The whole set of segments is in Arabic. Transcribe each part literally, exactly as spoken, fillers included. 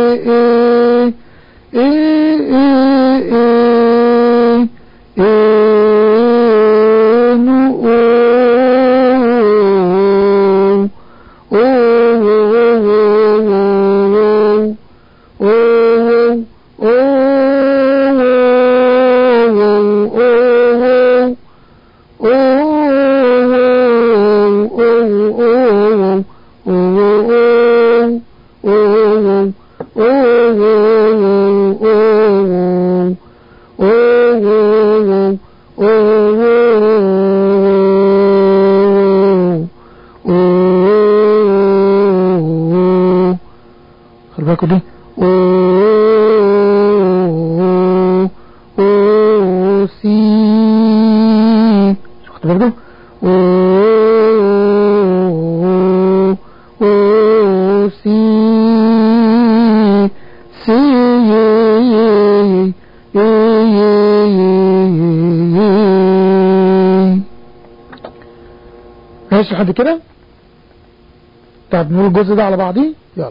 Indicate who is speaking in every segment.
Speaker 1: كده او سي شفت برضه او او سي سي ماشي لحد كده. طب نقول الجزء ده على بعضيه. يلا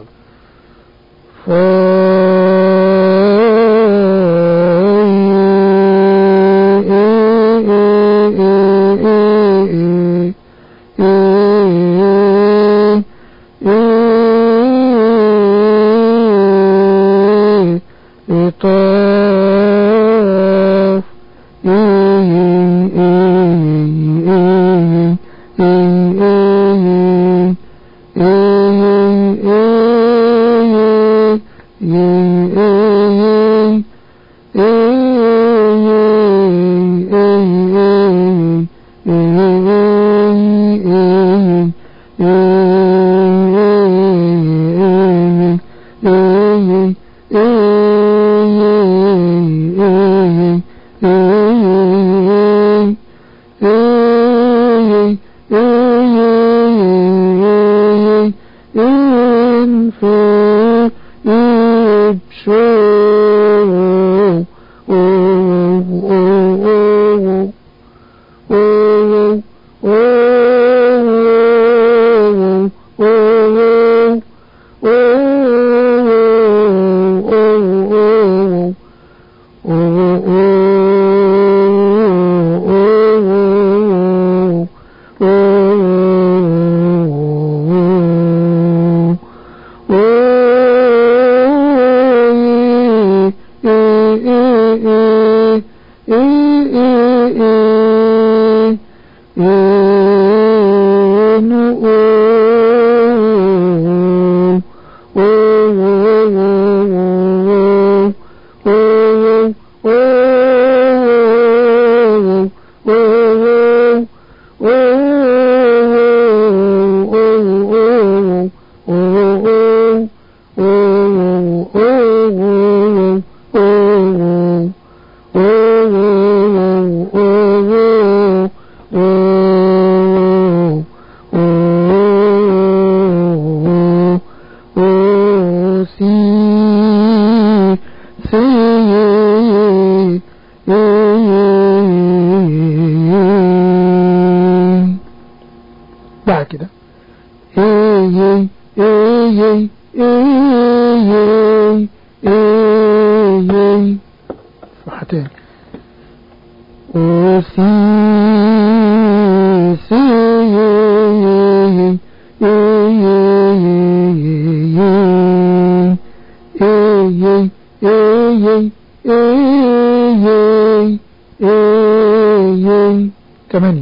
Speaker 1: كمان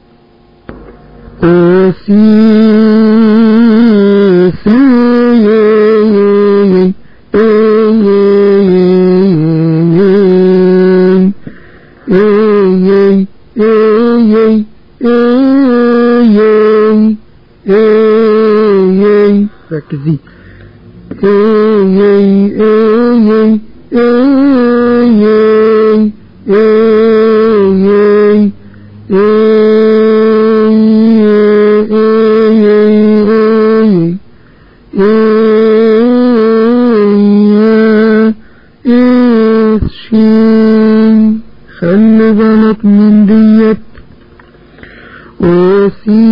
Speaker 1: ركزي خلي بالك من ديت وسي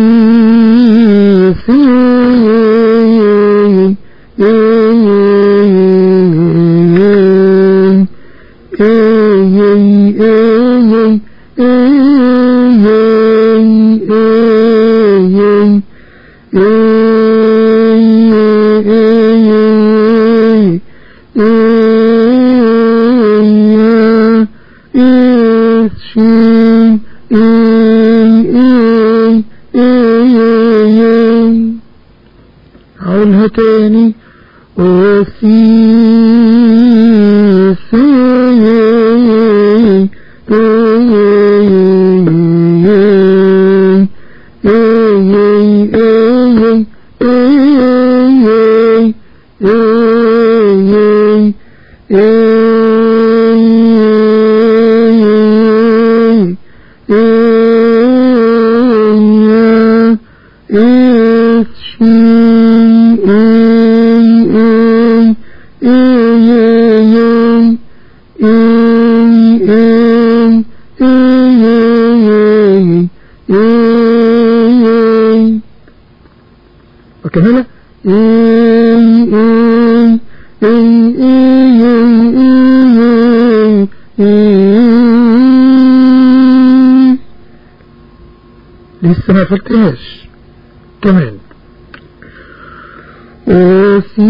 Speaker 1: سي هقولها تاني. او سي وكملة لسه ما فلتهاش كمان. او سي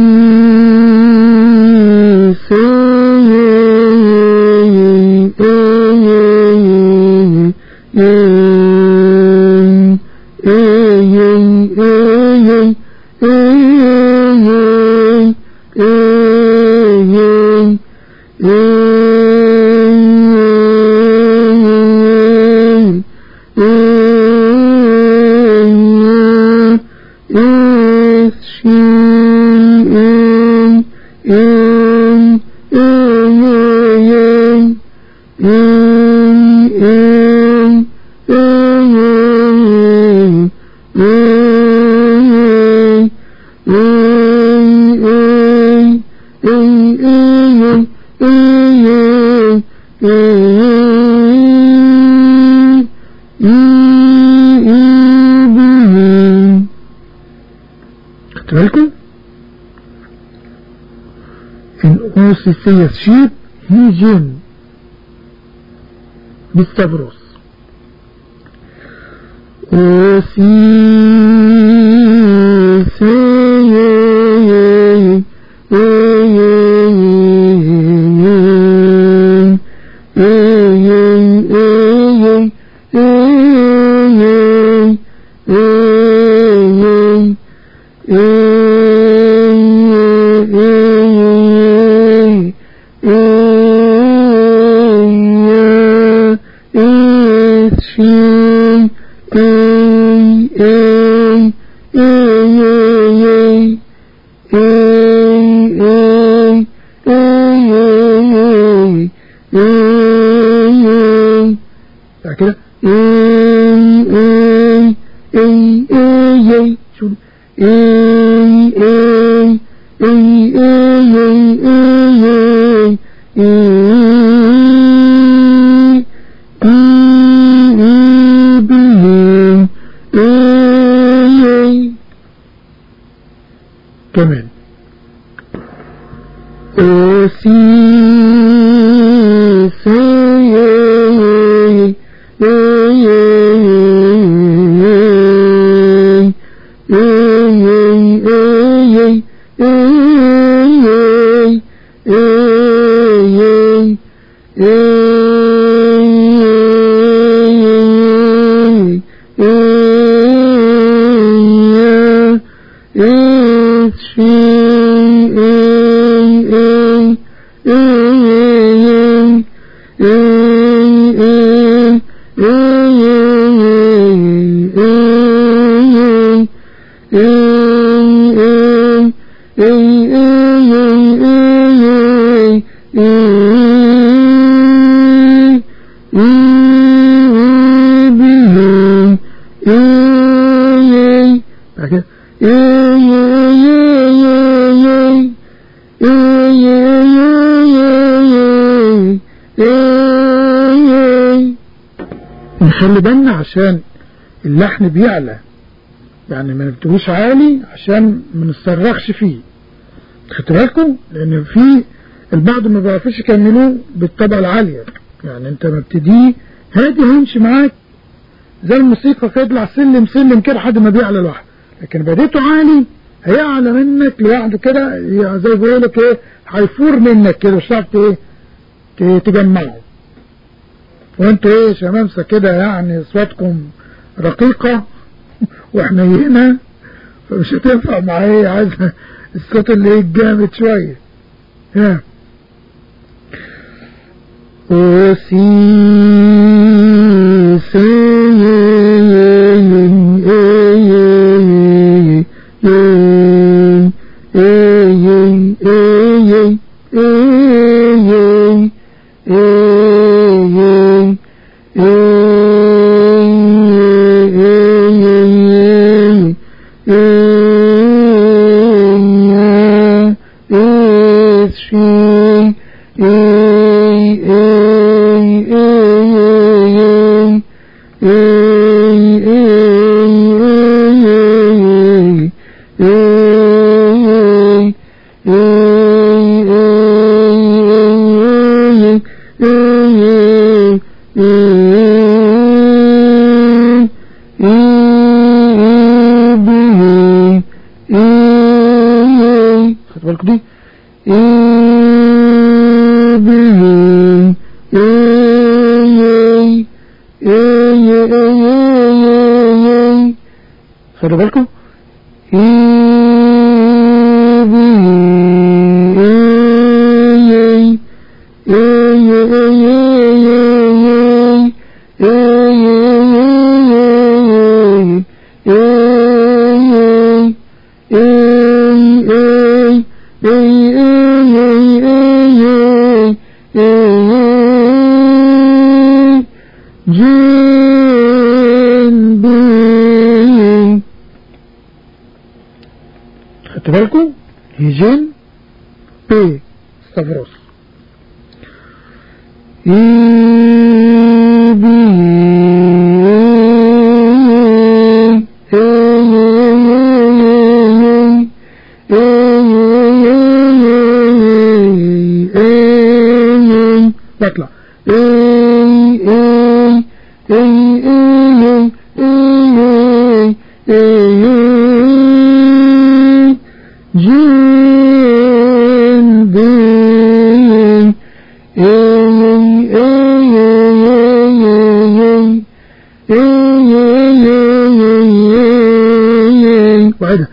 Speaker 1: خدتوا ان اوسيسيس شيب هيجين بالستافروس كده كمان او سي نخلي بالنا عشان اللحن بيعلى، يعني ما نبتغوش عالي عشان ما نصرخش فيه. خدتوا بالكم؟ لان في البعض ما بيعرفوش يكملوه بالطبقه العاليه، يعني انت ما بتديه هادي هيمشي معاك زي الموسيقى كده، يطلع سلم سلم كده لحد ما بيعلى لوحده، لكن بديته عالي هيعلى منك لوحده كده، زي ما بيقول لك ايه، هيفور منك كده مش هتعرف ايه تجمعه. وانتوا ايه شمامسه كده يعني اصواتكم رقيقه وحنينه، فمش هتنفع معايا، عايز الصوت اللي ايه الجامد شويه. ها او سي خدوا بالكم بالكم هيجين بي ستافروس اي بي بطلع جين بين وعيدها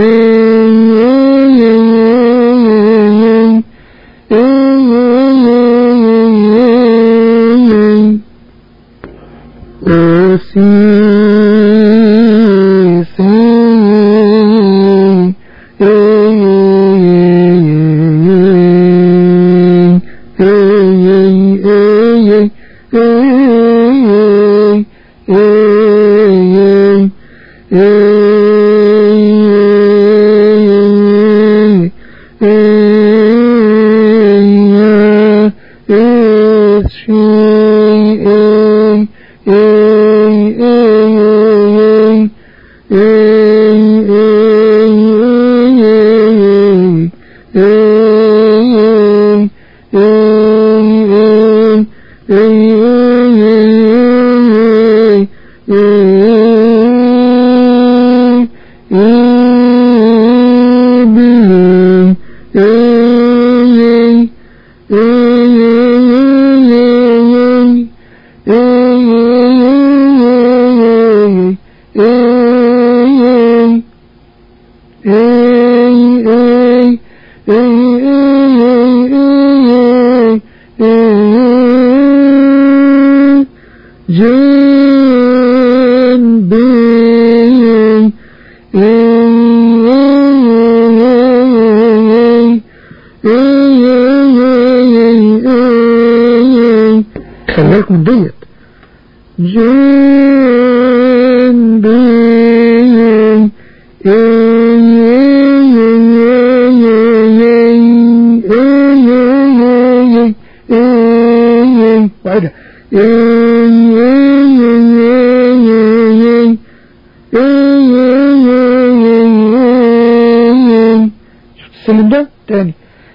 Speaker 1: جين بين خلي بالكم ديت جين بين وعيدها شفت السلم ده تاني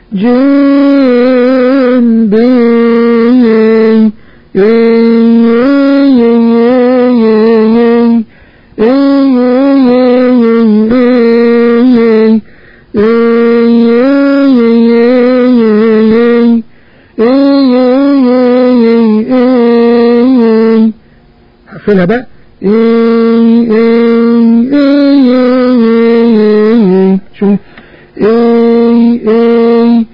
Speaker 1: جين بين نقفلها بقى اي اي اي اي شوف اي اي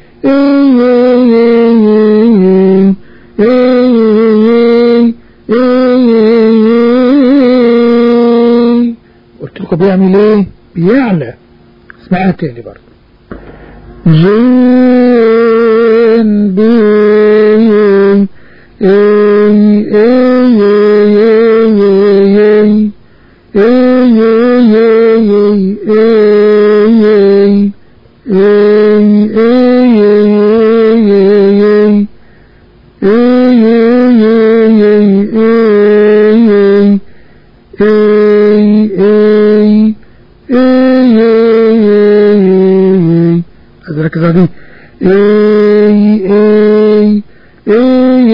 Speaker 1: قلت لكم بيعمل ايه؟ بيعلى. اسمعها تاني برضه. جن بي اي اي ركز على دي اي اي اي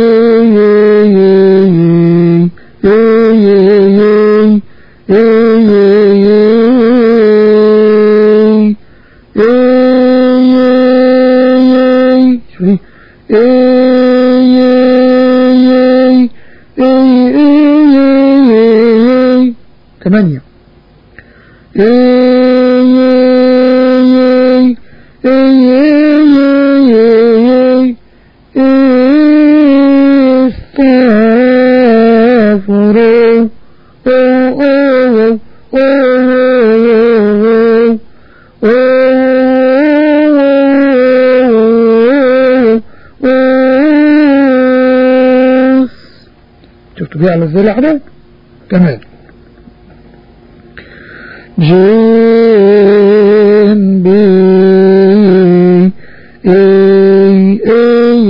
Speaker 1: ثمانية شفتوا بيه على ازاي لحظة كمان. جن بي اي اي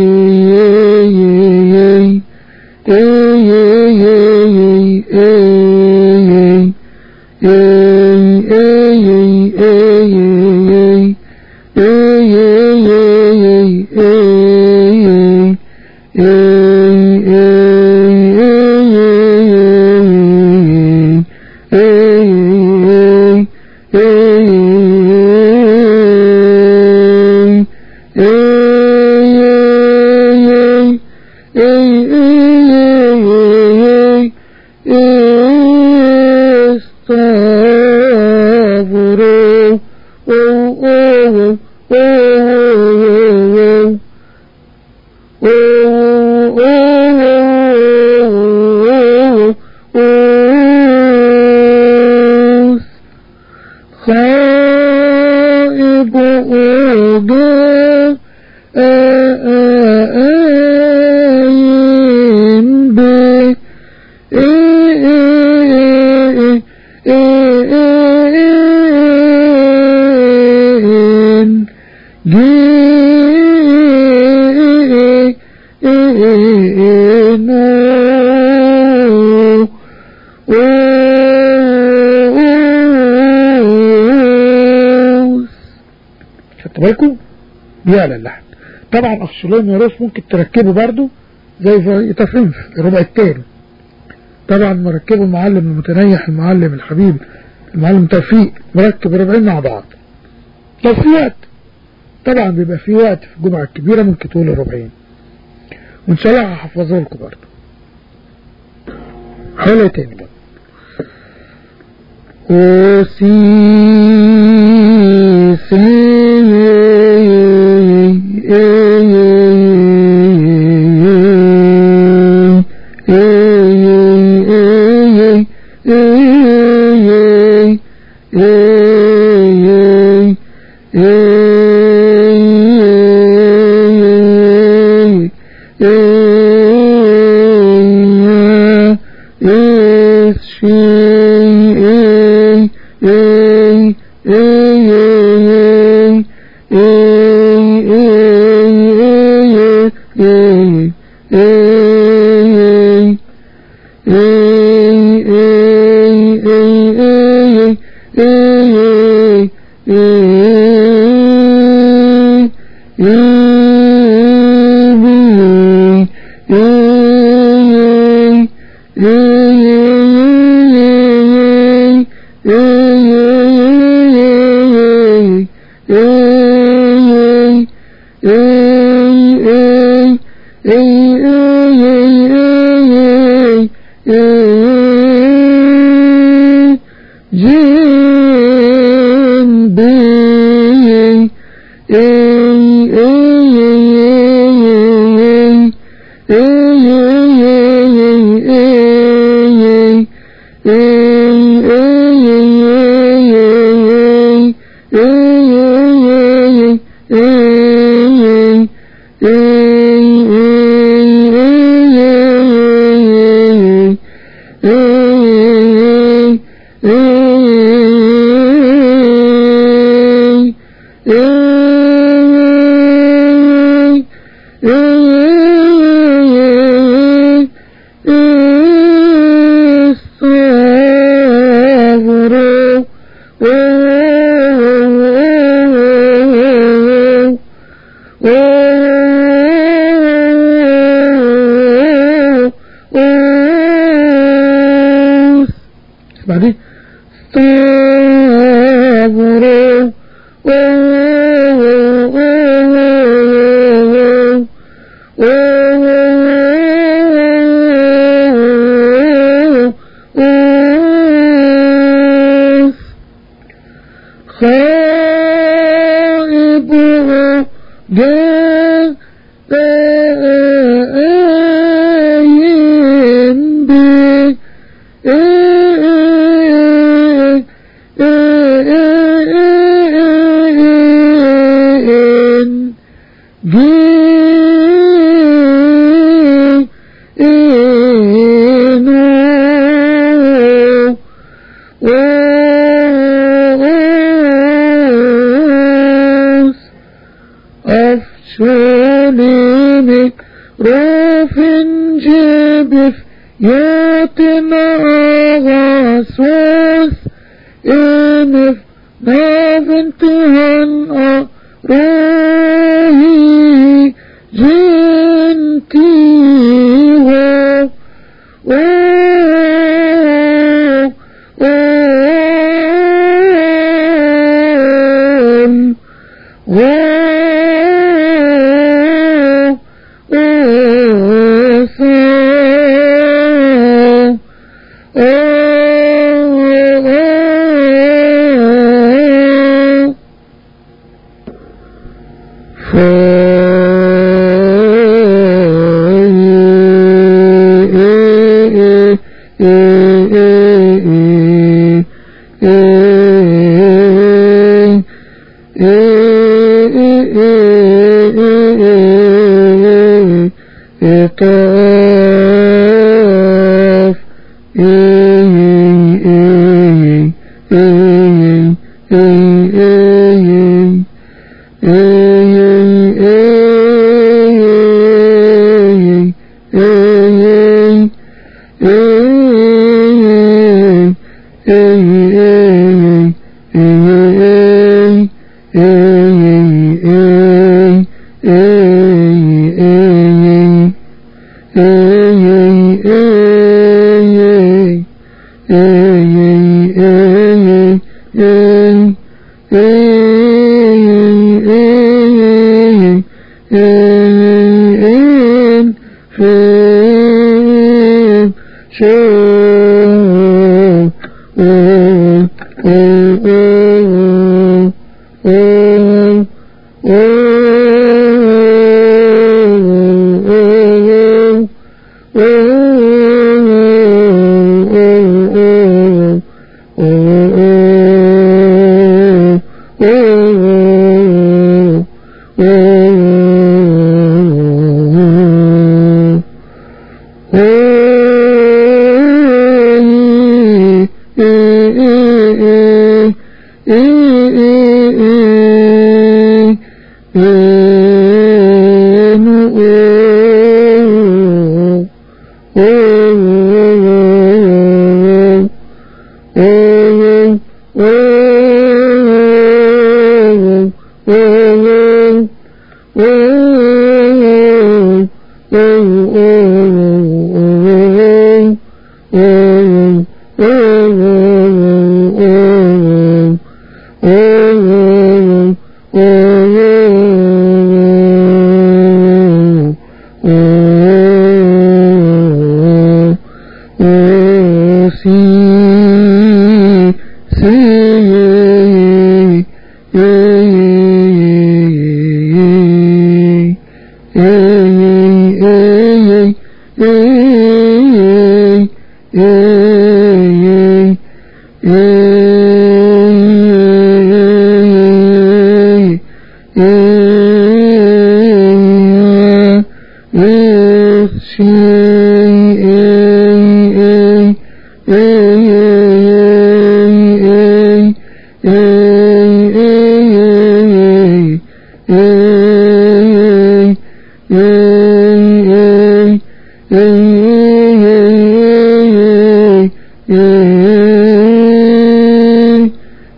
Speaker 1: بالكم بيعلى اللحن. طبعا اخشلون يا روس ممكن تركبه برضو زي تفريم في الربع التاني. طبعا مركبه المعلم المتنيح المعلم الحبيب المعلم توفيق مركب ربعين مع بعض. لو في وقت طبعا بيبقى في وقت في الجمعة الكبيرة ممكن تقول الربعين، وان شاء الله هحفظه لكم برضو. حاولة تاني بقى. او سي سي
Speaker 2: Hey,
Speaker 1: بعدين استغفروا خائبوا جاءين بي أفشلينك روف جبف ياتنا غاسوس إنف نافنتهن أروهي جنتي هو Oh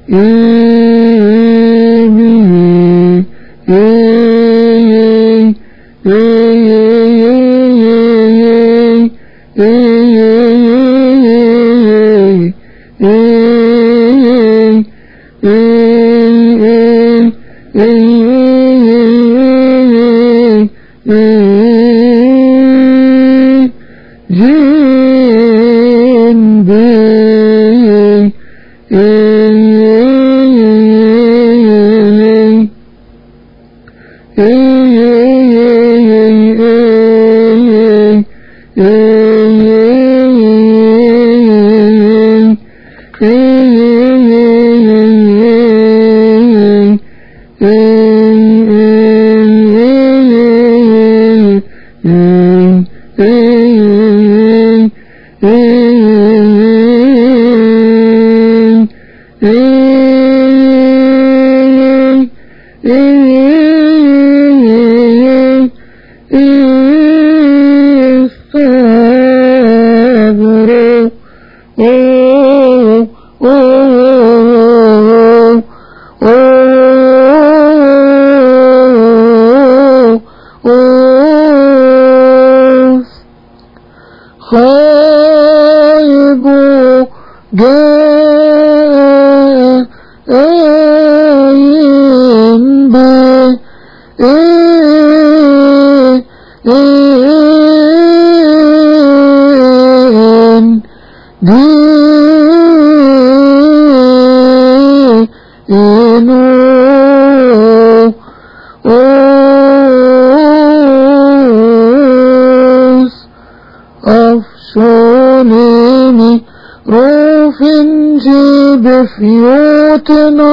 Speaker 1: بفيوتنا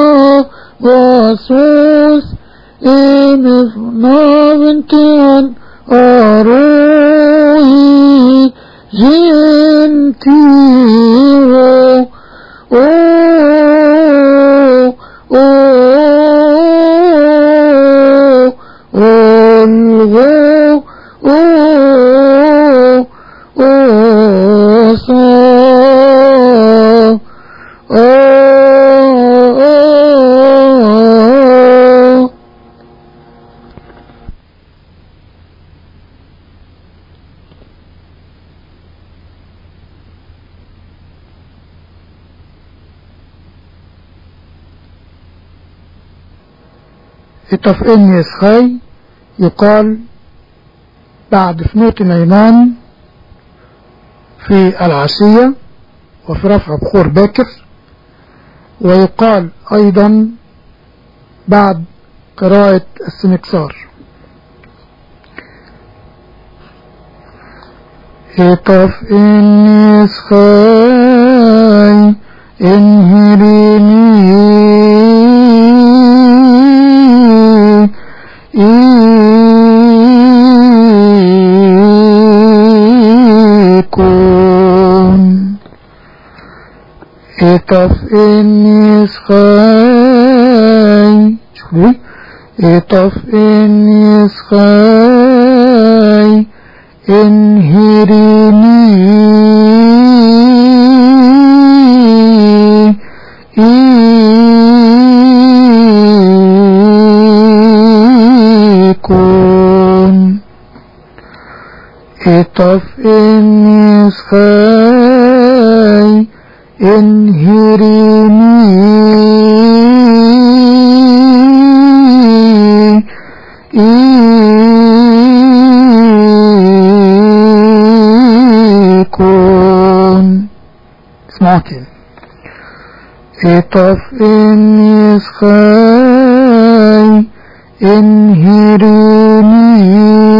Speaker 1: واسوس إمفنا بنتيان أروي جنتيو أوه أوه ألغو أوه أوه صا التفئن يسخي يقال بعد فنوت نيمان في العشية وفي رفع بخور باكر، ويقال أيضا بعد قراءة السنكسار. التفئن يسخي انهريني يكون إطفئن يسخي شوفوا إطفئن يسخي انهريني يكون إطفئن يسخي انهريني يكون. اسمعوا كده إطفئن يسخي انهريني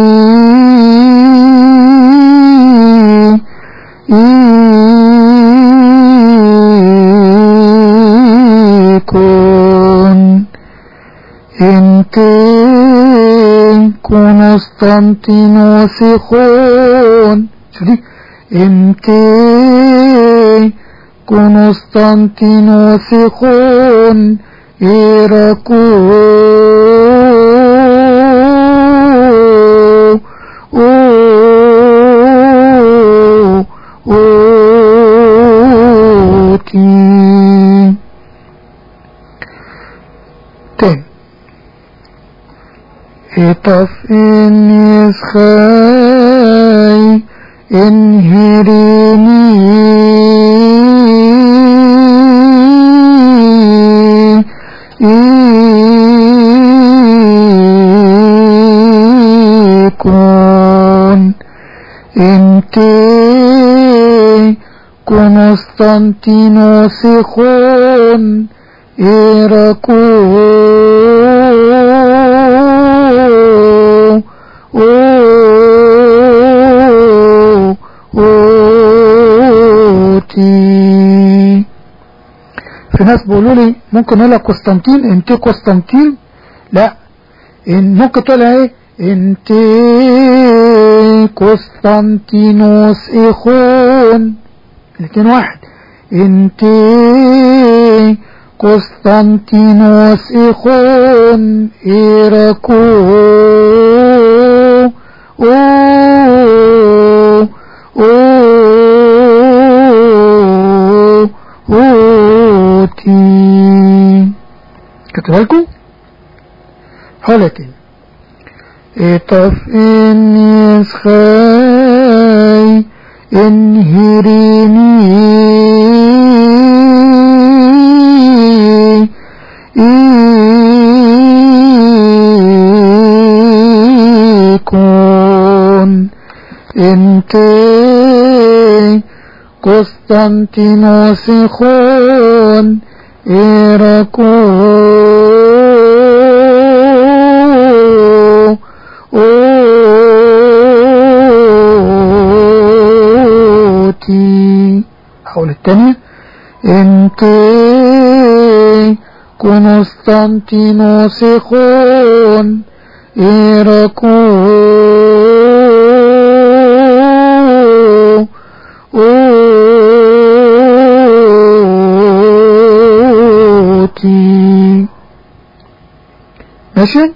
Speaker 1: يكون. انت كونستانتينوس يخون شدي انت كونستانتينوس يخون إيراكو تاني اطف اني اسخاي انهريني يكون انتي كونستانتينوس خون إيراكو في ناس بيقولوا لي ممكن نقولها قسطنطين انت قسطنطين، لا إن ممكن تقولها ايه انت قسطنطينوس اخون، الاتنين واحد. انت قسطنطينوس اخون إيراكو او او اوتي. كتبها لكم حالة تاني. اطف اني اسخاي انهريني يكون انتي قسطنطينوس خون إيراكو اوتي. حول التانية انتي كونستانتينوس خون إيراكو اوتي. ماشي.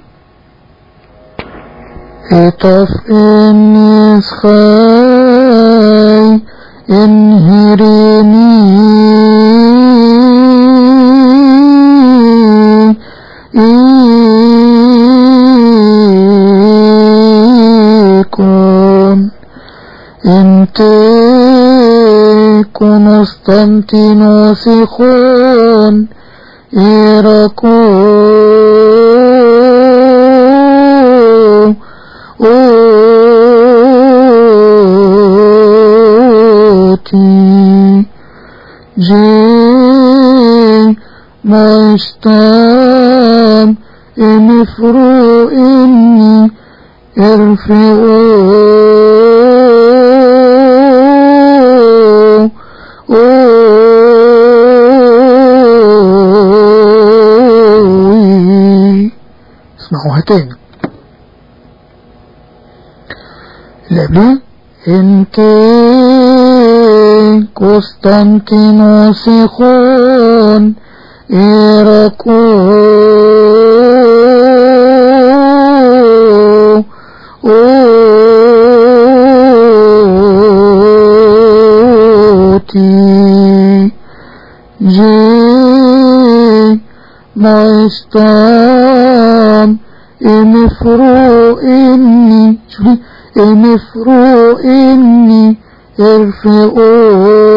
Speaker 1: اطف اني اسخاي انهريني يكون انتي كونستانتينوس خون إيراكو اوتي. جي مايستان امفرو اني ارفعو اسمعوها تاني اللي قبلها. انتي قسطنطينوس خون إيراكو اوتي. جي مايستان امفرو اني شوفي امفرو اني ارفعو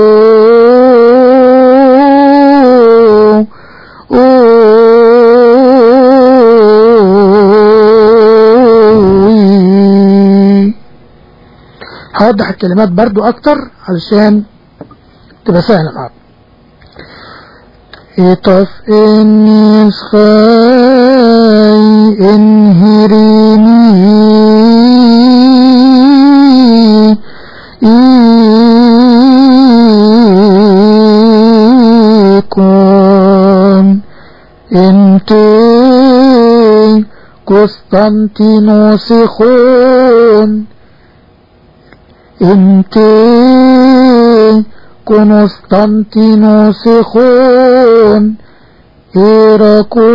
Speaker 1: اوي. هوضح الكلمات برضو اكتر علشان تبقى سهلة معاكم. اطف اني اسخاي انهريني يكون انتي قسطنطينوس خون انتي كونستانتينوس خون إيراكو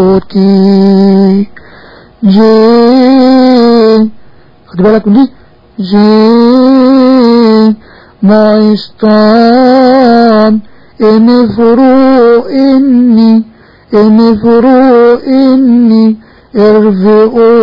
Speaker 1: اوتي. جي خد بالك من دي جي مايستان انفرو اني انفرو اني ارفعو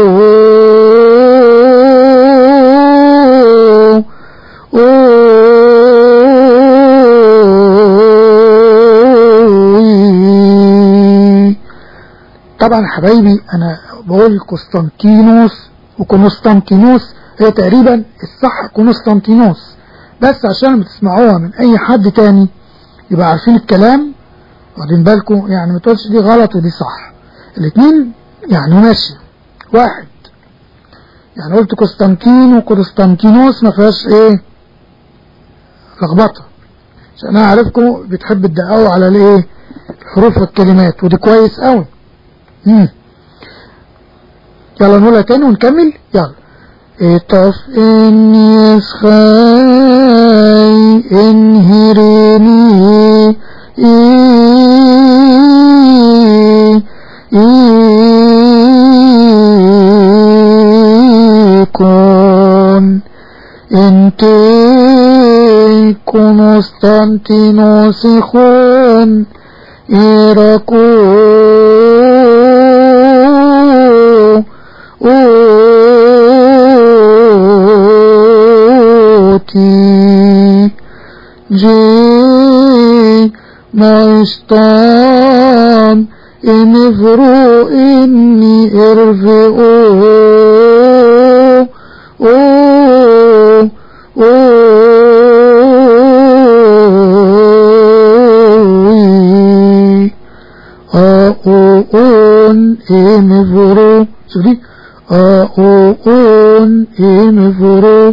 Speaker 1: طبعا حبايبي انا بقول قسطنطينوس وقسطنطينوس هي تقريبا الصح قسطنطينوس، بس عشان بتسمعوها من اي حد تاني يبقى عارفين الكلام واخدين بالكم، يعني ما تقولش دي غلط ودي صح، الاتنين يعني ماشي واحد. يعني قلت قسطنطين وقسطنطينوس ما فيهاش ايه لخبطه، عشان انا عارفكم بتحب تدققوا على الايه الحروف والكلمات، ودي كويس قوي. امم يلا نقولها تاني ونكمل. يلا اطف اني اسخاي انهريني اي ايكون انت قسطنطينوس خون ايراكو اوتي جي مايستان انفرو اني ارفعو او او اون انفرو شوف دي اون انفرو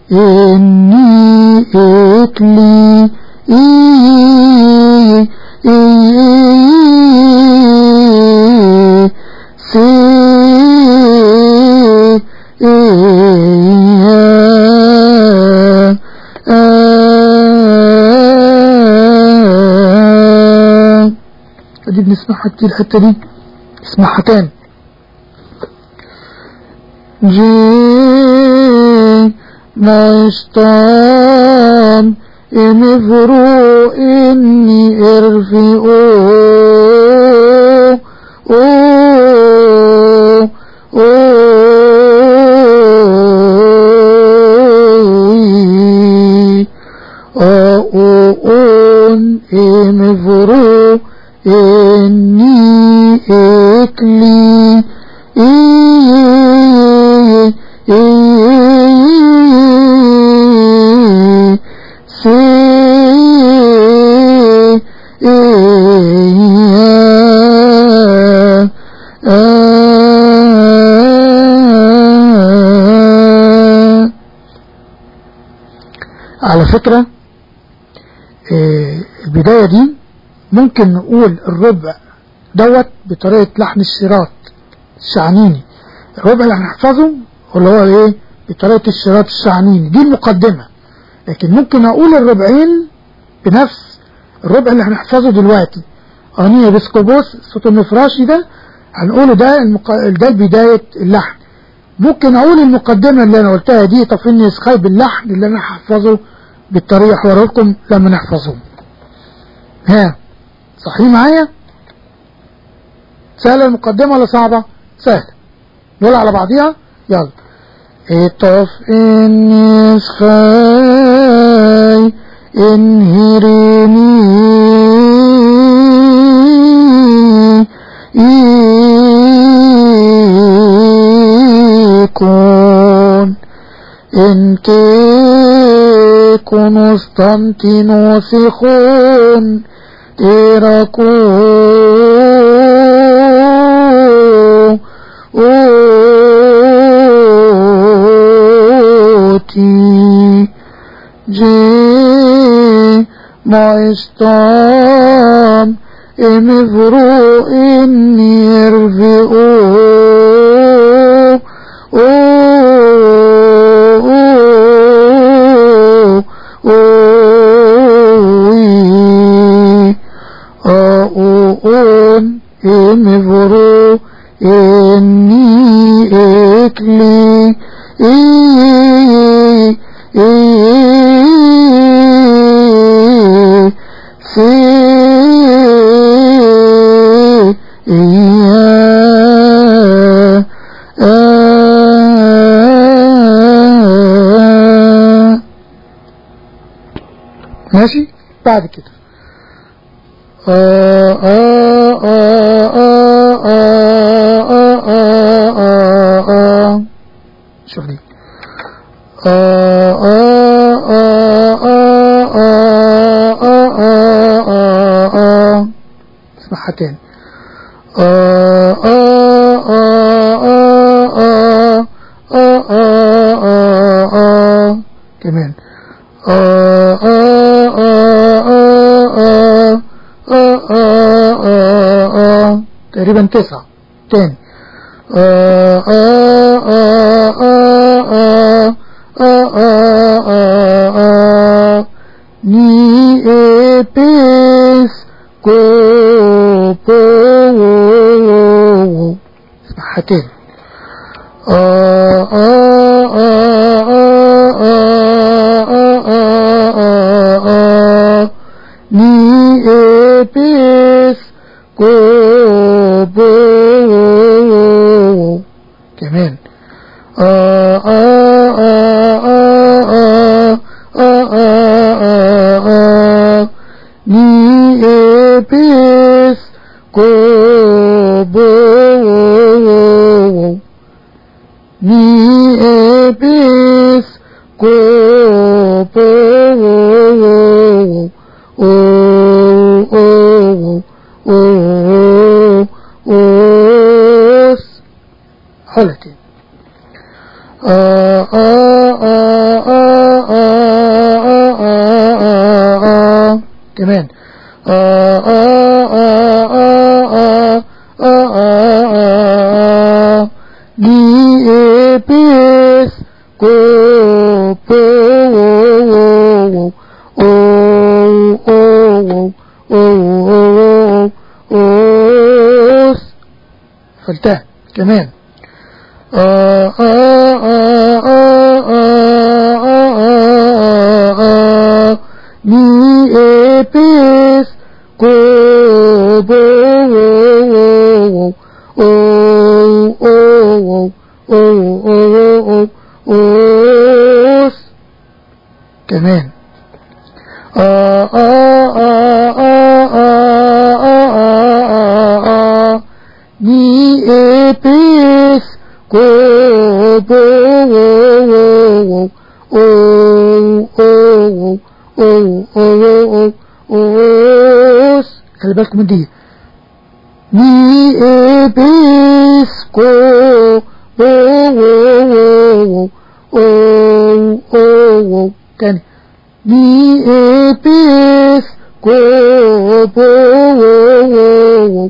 Speaker 1: اني اكلي اي اي سي دي بنسمعها كتير الحتة دي، اسمعها تاني. جي مايستان انفرو اني ارفعو او او اون انفرو اني اكلي اي اي سي على فكرة البداية دي ممكن نقول الربع دوت بطريقة لحن الشراط الشعنيني، الربع اللي هنحفظه اللي هو ايه بطريقة الشراط الشعنيني، دي المقدمة. لكن ممكن اقول الربعين بنفس الربع اللي هنحفظه دلوقتي، أغنية بسكوبوس الصوت النفراشي ده هنقوله ده المق... ده بداية اللحن. ممكن اقول المقدمة اللي انا قلتها دي طفني اسخاي باللحن اللي انا هحفظه بالطريقة هوريلكم لما نحفظه. ها صحيح معايا؟ سهلة المقدمة ولا صعبة؟ سهلة. نقول على بعضيها. يلا اطف اني اسخاي انهريني ايكون انت قسطنطينوس خون ايراكو اوتي جي مايستان انفرو اني ارفعو اون انفرو اني اكلي اي ماشي. بعد كده آه آه آه آه آه آه آه آه شوف دي آه آه آه آه آه آه آه آه اسمعها تاني آه آه آه آه آه آه آه آه كمان آه آه آه آه آه آه آه آه تقريبا تسعة تاني آه آه آه آه آه آه آه آه ni epis كوبو اسمعها تاني آه آه آه آه آه آه آه ni epis كوبو كمان آه آه آه آه آه آه آه ni epis كوبو ni epis كوبو أو أو أو أوس حالتين آه آه آه آه آه آه آه كمان آه آه آه آه آه آه ni epis كوبو أو أو أو أوس فلتاه كمان آه آه آه آه آه آه ni epis كوبو أو أو أو أوس كمان آه آه آه آه آه آه ni epis كوبو أو أو أو أوس خلي بالكم من دي ni epis كوبو أو أو تاني ni epis كوبو أو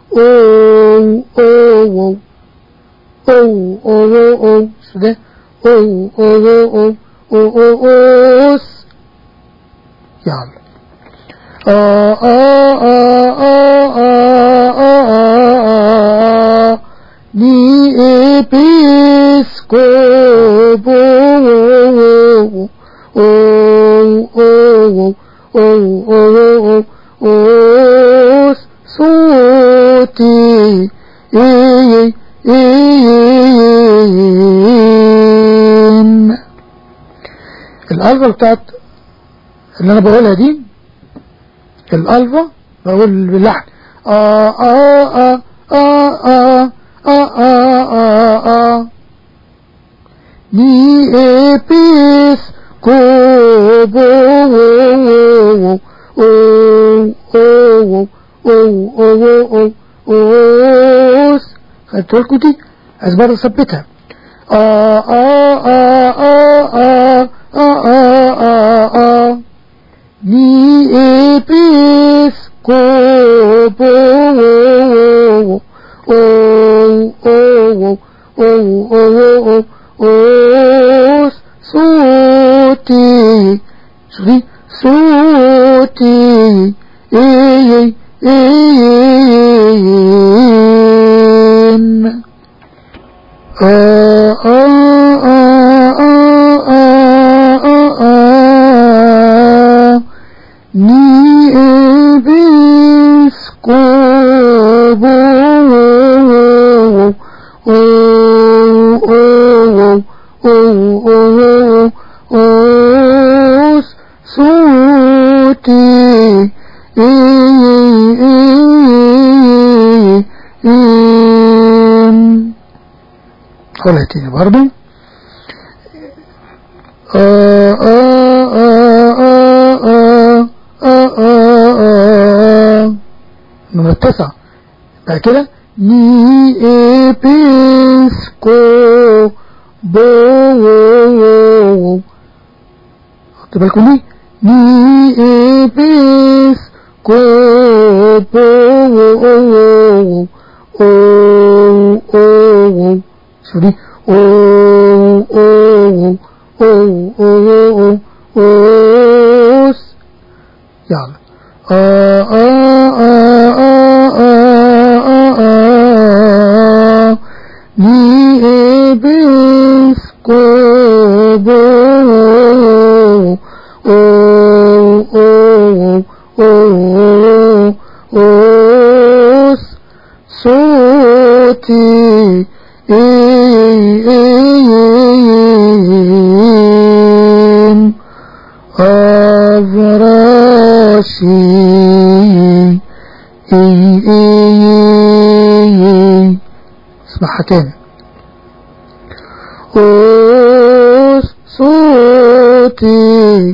Speaker 1: أو أو أو أو سده أو أو أو أو أوس يلا آه آه آه آه آه آه ni epis كوبو أو أو أو أو أوس صوتي إيه إيه الألفا بتاعت اللي أنا بقولها دي الألفا بقول باللحن آه آه آه آه آه آه آه آه ni epis كوبو أو أو أو أو أوس خدتوا دي أسبار أثبتها آه آه آه آه آه آه آه آه ni epis كوبو أو أو أو أو أوس صوتي صوتي صوتي إيه إيه آه آه آه آه آه آه ni epis كوبو أو أو أو أو أوس صوتي صوتي قولها تاني برضو نمرة تسعة بعد كده ني إبسكو بو خدت بالكم دي ني إبسكو بو او او شو دي او او او او او يلا آ آ آ آ آ ني إبسكو بو او او او او صوتي أفراشي اسمعها تاني صوتي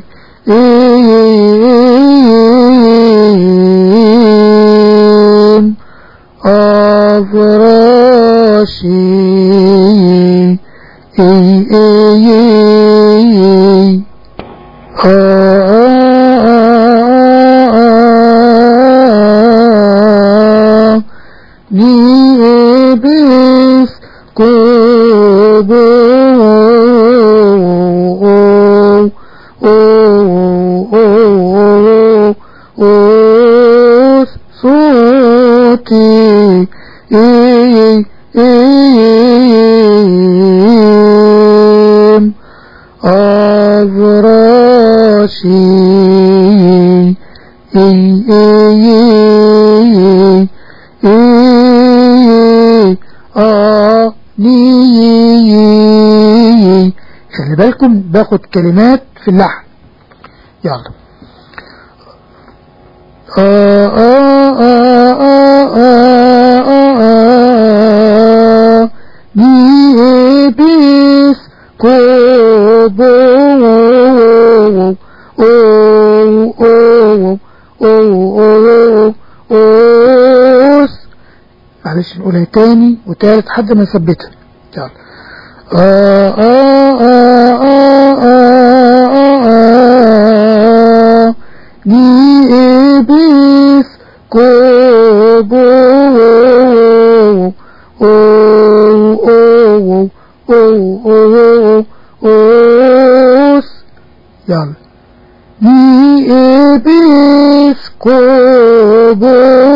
Speaker 1: أفراشي خلي بالكم باخد كلمات في اللحن يلا آ آ آ آ آ ني بيس كوبو او او او او معلش نقولها تاني وتالت لحد ما نثبتها يلا آ آ آ آ آ آ ني بيس كوبو او او او او او يلا ني بيس كوبو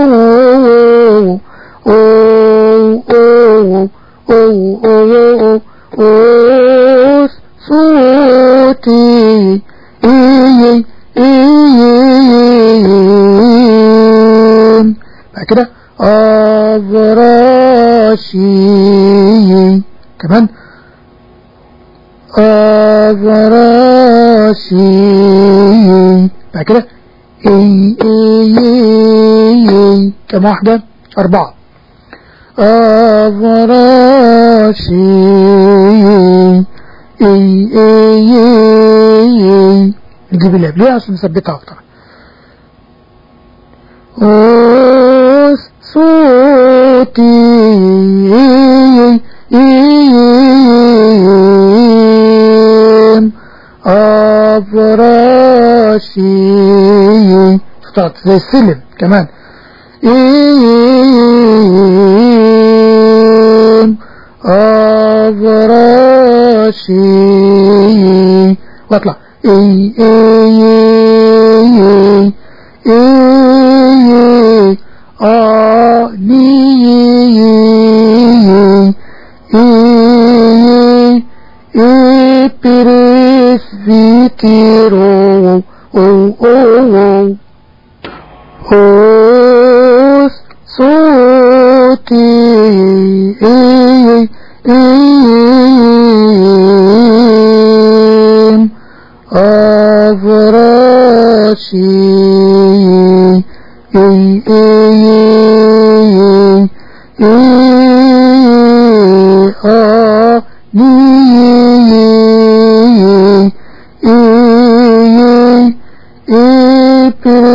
Speaker 1: او او او او او صوتي اي اي بعد كده أفراشي كمان أفراشي بعد كده اي اي اي كم واحدة أربعة أفراشي اي اي اي نجيب اللي قبلها عشان نثبتها أكتر صوتي أفراشي شطات زي السلم كمان أفراشي واطلع اي اي اي اي آني اي اي بريسفيتيرو او او او صوتي اي اي أفراشي اي اي اي ا ني اي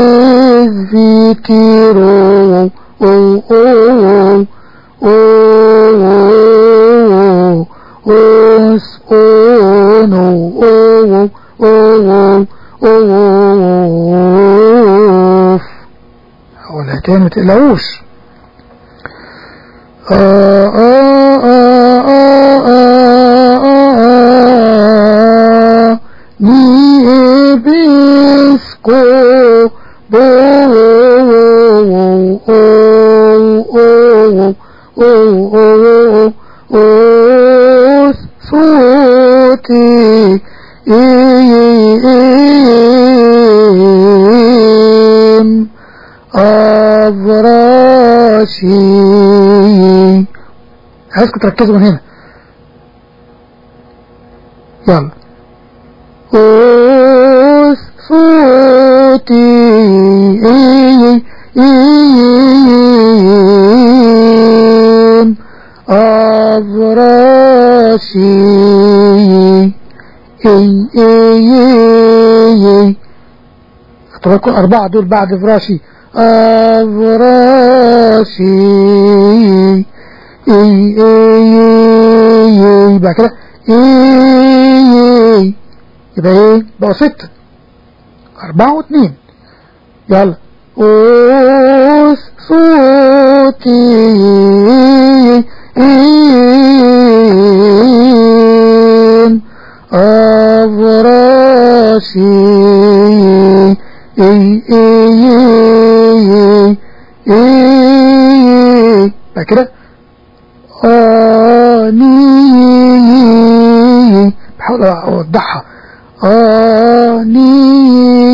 Speaker 1: بريزفيتيرو او او او اوس اونو او او اوف. هقولها تاني متقلقوش. آه آه آه آه آه ني بيسكو بو اوس صوتي إيم أبراشي. عايزكم تركزوا من هنا. يلا. أوس صوتي إيم أبراشي. اي اي اي خدوا بالكم أربعة دول بعد فراشي. أفراشي اي اي اي بعد كده اي يبقى ايه بقى ستة أربعة واتنين. يلا أوس صوتي إيم أفراشي اي اي اي بعد كده اني بحاول اوضحها. اني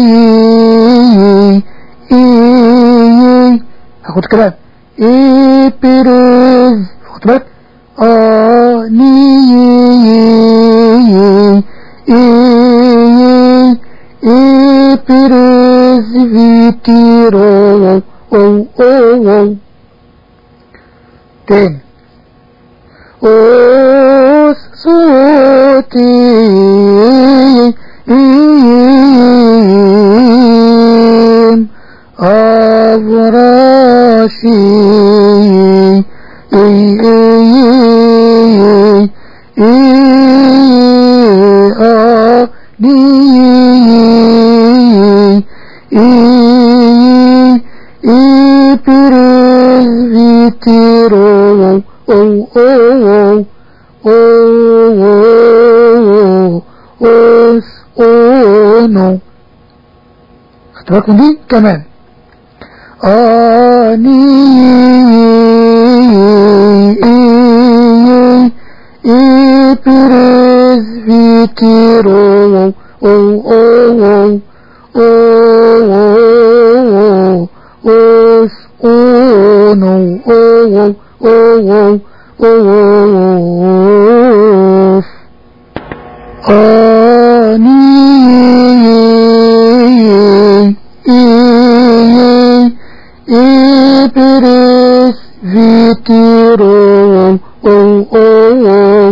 Speaker 1: اي هاخد كلام اي بيرز خد بالك. اني اي بيرز فيتيرو او او تاني. اوس صوتي إيم أفراشي اي اي اي اني اي اي بريزفيتيرو او او او اوس اونو. خدت بالكم دي كمان. اني اي بريزفيتيرو او او او اوس اونو او او اوف. اني اي بريس فيتيرو او او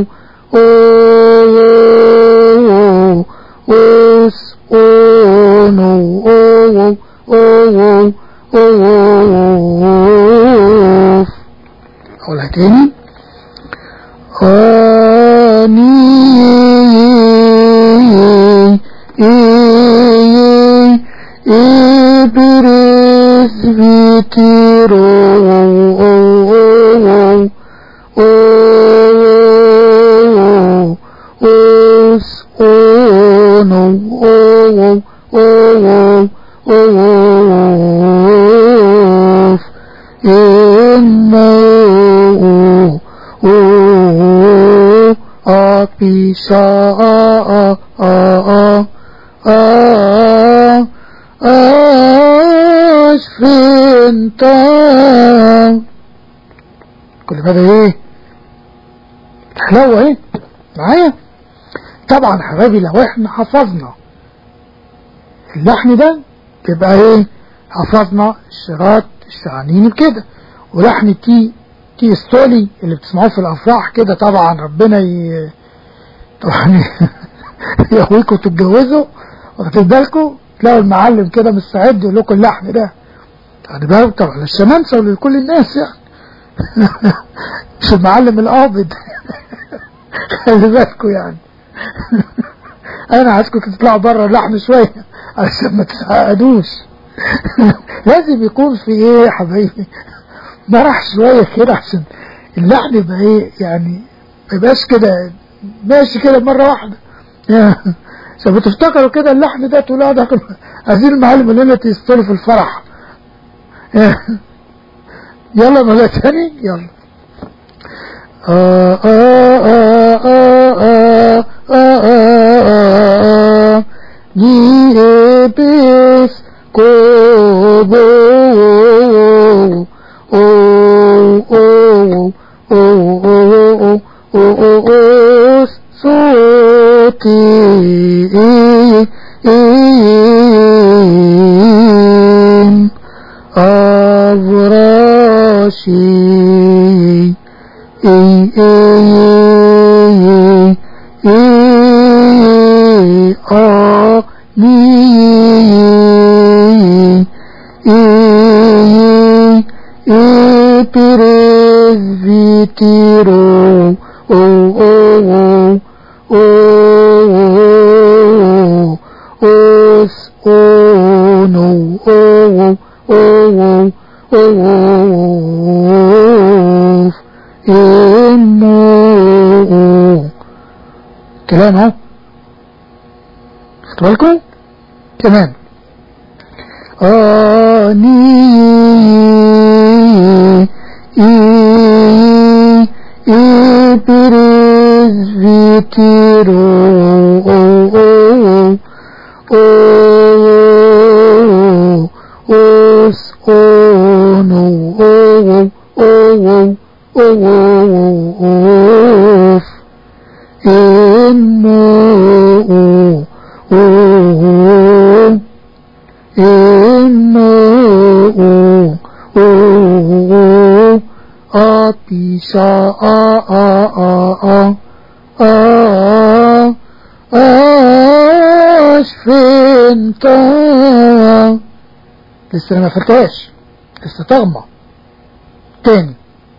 Speaker 1: او اوس اونو او او اوف. اقولها تاني. اني اي بريس فيتيرو اوس اونو اوف. انه أبيشا أشفنتا. كل هذا ايه حلاوة ايه معايا. طبعا حبايبي لو احنا حفظنا اللحن ده تبقى ايه حفظنا الشراط الشعانين بكده. ولحن تي تي ستولي اللي بتسمعوه في الافراح كده طبعا ربنا ي... طبعا يقويكم تتجوزوا واخدين بالكم تلاقوا المعلم كده مستعد يقول لكم اللحن ده يعني بقى طبعا للشمامسه ولكل الناس يعني مش المعلم القابض خلي بالكم يعني انا عايزكم تطلعوا بره اللحن شويه علشان ما تتعقدوش لازم يكون في ايه يا حبايبي مرح شويه كده عشان اللحن يبقى ايه يعني ما يبقاش كده ماشي كده مره واحده عشان بتفتكروا كده اللحن ده تقولوا ده عايزين المعلم اللي انت تستولوا في الفرح. يلا مرة تاني يلا. آه آه آه آه آه آه ني بيس كوبو أو أو أو أو أو صوتي إن أبراشي إي إي إي آني إي إي برزفيتيرو أو أو أو أوس أونو أو أو أو إنه كلام اهو خدوا بالكم كمان آني إي إي برزفيتيرو أو أو أو أوس أونو أو أو أوف إنه إنه أبيشا أشفنت لسه ما فتاش لسه تغمى تاني.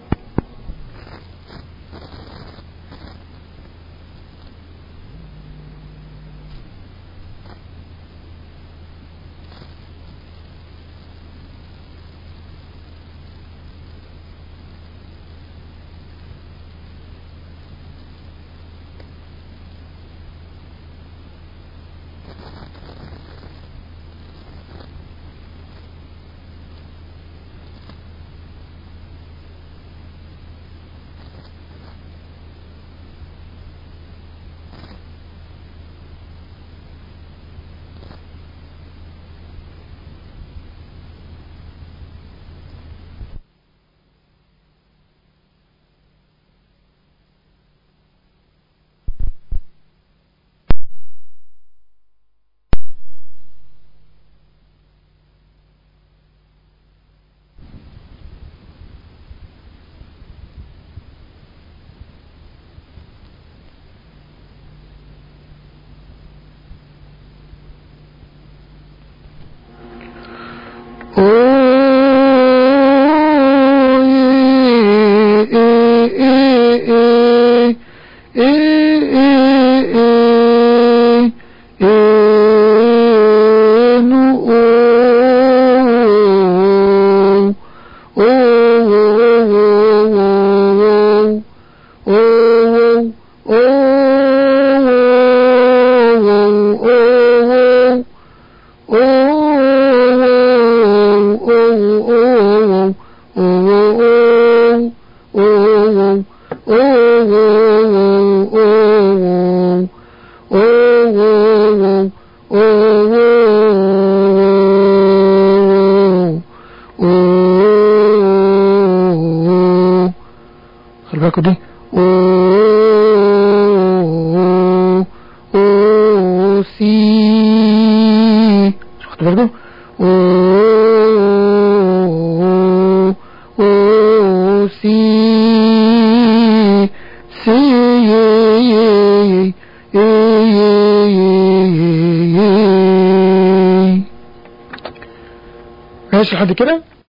Speaker 1: خلي بالكوا دي او او سي خدوا بالكوا او او سي سي ماشي لحد كده.